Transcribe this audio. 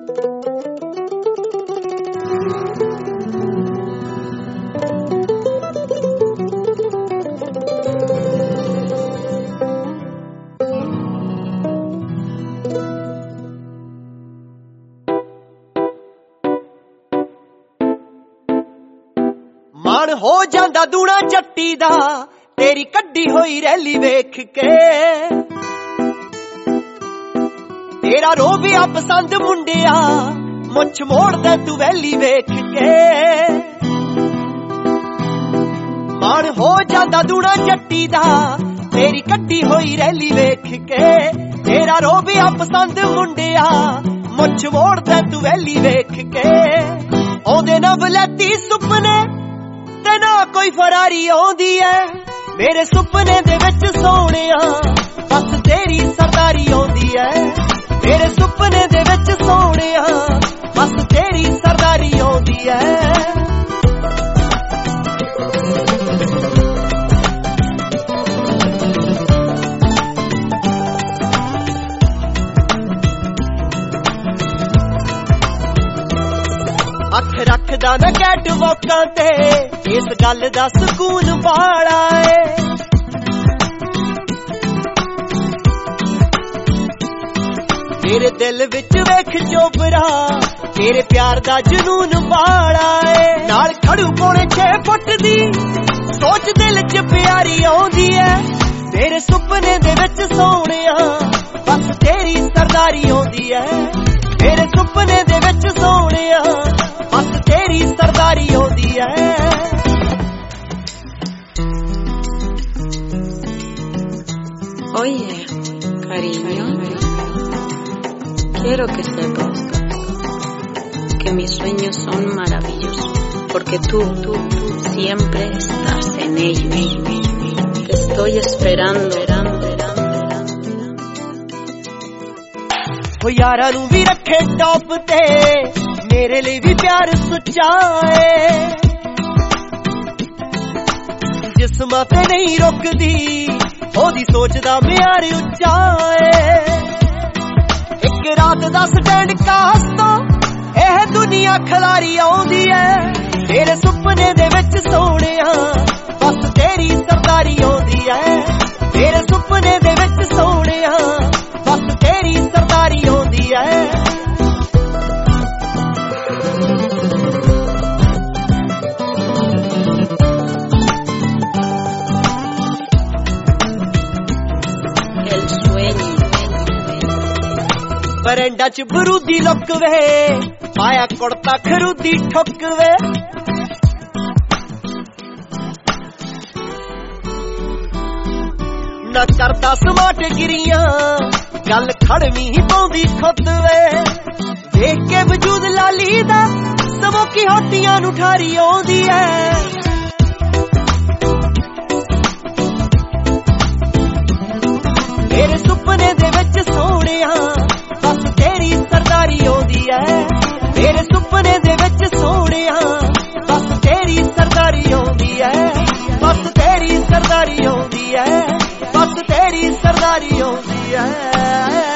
ਮਾਣ ਹੋ ਜਾਂਦਾ ਦੂਣਾ ਜੱਟੀ ਦਾ ਤੇਰੀ ਕੱਢੀ ਹੋਈ ਰੈਲੀ ਵੇਖ ਕੇ ਤੇਰਾ ਰੋਬਿਆ ਪਸੰਦ ਮੁੰਡਿਆ ਮੁੱਛ ਮੋੜਦਾ ਤੂੰ ਵੈਲੀ ਵੇਖ ਕੇ ਮਾਣ ਹੋ ਜਾਂਦਾ ਦੂਣਾ ਜੱਟੀ ਦਾ ਤੇਰੀ ਕੱਢੀ ਹੋਈ ਰੈਲੀ ਵੇਖ ਕੇ ਤੇਰਾ ਰੋਬਿਆ ਪਸੰਦ ਮੁੰਡਿਆ ਮੁੱਛ ਮੋੜਦਾ ਤੂੰ ਵੈਲੀ ਵੇਖ ਕੇ ਆਉਂਦੇ ਨਾ ਵਲੈਤੀ ਸੁਪਨੇ ਤੇ ਨਾ ਕੋਈ ਫਰਾਰੀ ਆਉਂਦੀ ਐ ਮੇਰੇ ਸੁਪਨੇ ਦੇ ਵਿੱਚ ਸੋਹਣਿਆ ਬਸ ਤੇਰੀ ਸਰਦਾਰੀ ਆਉਂਦੀ ਐ ਮੇਰੇ ਸੁਪਨੇ ਦੇ ਵਿੱਚ ਸੋਹਣਿਆ ਬਸ ਤੇਰੀ ਸਰਦਾਰੀ ਆਉਂਦੀ ਐ ਅੱਖ ਰੱਖਦਾ ਨਾ ਕੈਟ ਵਾਕਾਂ ਤੇ ਇਸ ਗੱਲ ਦਾ ਸਕੂਨ ਵਾਲਾ ਏ ਤੇਰੇ ਦਿਲ ਵਿੱਚ ਵੇਖ ਚੋਬਰਾ ਤੇਰੇ ਪਿਆਰ ਦਾ ਜਨੂਨ ਵਾਲਾ ਏ ਨਾਲ ਖੜੂ ਪੌਣੇ 6 ਫੁੱਟ ਦੀ ਸੋਚ ਦਿਲ 'ਚ ਪਿਆਰੀ ਆਉਂਦੀ ਐ ਤੇਰੇ ਸੁਪਨੇ ਦੇ ਵਿੱਚ ਸੋਹਣਿਆ ਬਸ ਤੇਰੀ ਸਰਦਾਰੀ ਆਉਂਦੀ ਐ ਤੇਰੇ ਸੁਪਨੇ ਦੇ ਵਿੱਚ ਸੋਹਣਿਆ ਬਸ ਤੇਰੀ ਸਰਦਾਰੀ ਆਉਂਦੀ ਐ Oye, cariño, quiero que sepas que mis sueños son maravillosos, porque tú siempre estás en ellos. Te estoy esperando. ਉਹ ਯਾਰਾਂ ਨੂੰ ਵੀ ਰੱਖੇ ਟੌਪ ਤੇ ਮੇਰੇ ਲਈ ਵੀ ਪਿਆਰ ਸੁੱਚਾ ਏ ਜਿਸਮਾਂ ਤੇ ਨਹੀਂ ਰੁਕਦੀ ਉਹਦੀ ਸੋਚਦਾ ਮਿਆਰ ਉੱਚਾ ਏ ਇੱਕ ਰਾਤ ਦਾ ਸਟੈਂਡ ਕਾਸ ਤੋਂ ਇਹ ਦੁਨੀਆ ਖਲਾਰੀ ਆਉਂਦੀ ਐ ਤੇਰੇ ਸੁਪਨੇ ਦੇ ਵਿੱਚ ਸੋਹਣਿਆ ਬਸ ਤੇਰੀ ਸਰਦਾਰੀ ਆਉਂਦੀ ਐ ਤੇਰੇ ਸੁਪਨੇ ਦੇ ਵਿੱਚ ਸੋਹਣਿਆ ਬਸ ਤੇਰੀ ਸਰਦਾਰੀ ਆਉਂਦੀ ਐ ਬਰੰਡਾ 'ਚ ਬਰੂਦੀ ਲੁੱਕ ਵੇ ਪਾਇਆ ਕੁੜਤਾ ਖਰੂਦੀ ਠੁੱਕ ਵੇ ਨਾ ਕਰਦਾ ਸਮਾਟ ਗਿਰੀਆਂ ਗੱਲ ਖੜਵੀਂ ਪਾਉਂਦੀ ਖੁੱਦ ਵੇ ਦੇਖ ਕੇ ਵਜੂਦ ਲਾਲੀ ਦਾ ਸਮੋਕੀ ਹੋਟੀਆਂ ਨੂੰ ਠਾਰੀ ਆਉਂਦੀ ਐ ਮੇਰੇ ਸੁਪਨੇ ਦੇ ਵਿੱਚ ਸੋਹਣਿਆ ਬਸ ਤੇਰੀ ਸਰਦਾਰੀ ਆਉਂਦੀ ਐ ਮੇਰੇ ਸੁਪਨੇ ਦੇ ਵਿੱਚ ਸੋਹਣਿਆ ਬਸ ਤੇਰੀ ਸਰਦਾਰੀ ਆਉਂਦੀ ਐ ਬਸ ਤੇਰੀ ਸਰਦਾਰੀ ਆਉਂਦੀ ਐ ਬਸ ਤੇਰੀ ਸਰਦਾਰੀ ਆਉਂਦੀ ਐ